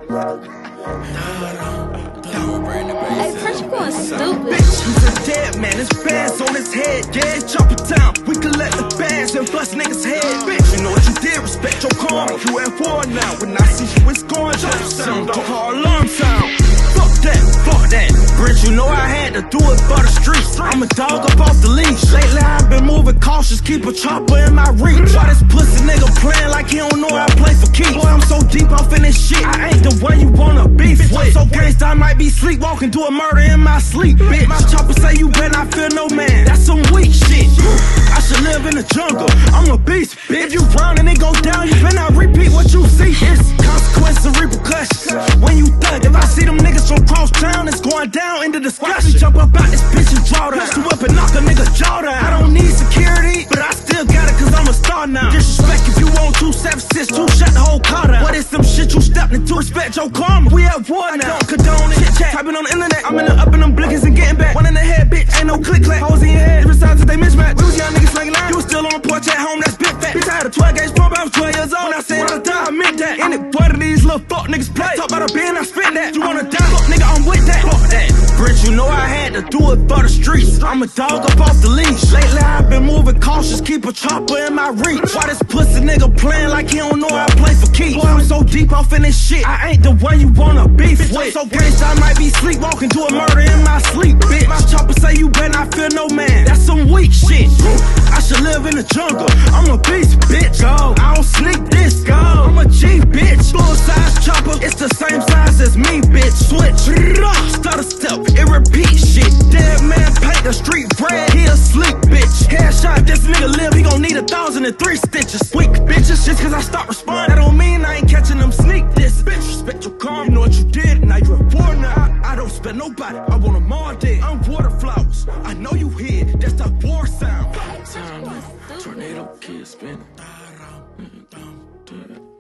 Hey, Prince, you going stupid. Bitch, he's a dead man, his bands on his head. Yeah, it's chopper town. We collect the bands and bust niggas' head. Bitch, you know what you did, respect your karma. You at war now. When I see you, it's going down. Sound, don't call alarm sound. Fuck that. Prince, you know I had to do it for the streets. I'm a dog up off the leash. Lately I've been moving cautious, keep a chopper in my reach. Why this pussy nigga playing like he don't know I play for keeps? Boy, I'm so deep off in this shit. I ain't the one you wanna beef with. I'm so gangsta, I might be sleepwalking, do a murder in my sleep, bitch. My chopper say you better not feel no man. That's some weak shit. I should live in the jungle. I'm a beast, bitch. If you run and it go down, you better not repeat what you see. It's consequence and repercussions. When you thug, if I see them niggas from cross town, it's going down into discussion. Jump up out this bitch and draw down. Pistol whip and knock a nigga jaw down. I don't need security, but I still got it cause I'm a star now. Disrespect if you want 276, 2 shut the whole car down. What is some shit you stepped into? Respect your karma. We at war now. I don't condone it. Chit chat, typing on the internet. I'm in the up in them blickers and getting back. One in the head, bitch, ain't no click clack. Hoes in your head, different sides that they mismatch. We was young niggas slanging line. You was still on the porch at home, that's big fat. Bitch, I had a 12 gauge pump, I was 12 years old. When I said when I die, I meant that. And it one of these little fuck niggas play. Talk about a bin, I spit that. You wanna die? Fuck nigga, I'm with that. Fuck that. Prince, you know I had to do it for the streets. I'm a dog up off the leash. Lately I've been moving cautious, keep a chopper in my reach. Why this pussy nigga playing like he don't know I play for keeps? Boy, I'm so deep off in this shit. I ain't the one you wanna beef with. I'm so gangsta, I might be sleepwalking, do a murder in my sleep, bitch. My chopper say you better not feel no man. That's some weak shit. I should live in the jungle. I'm a beast, bitch. Go. I don't sneak this. Go. I'm a G, bitch. Full size chopper. It's the same size as me, bitch. Switch. Start a step. It repeat shit. Dead man paint the street bread. He asleep, bitch. Headshot. This nigga live. He gon' need 1,003 stitches. Weak bitches. Just cause I stop responding, that don't mean I ain't catching them sneak this. Bitch, respect your karma. You know what you did. Now you at war now. I don't spare nobody. I want them all dead. I'm water flowers. I know you hear. That's that war sound. Prince, you going stupid. Tornado kid spinning.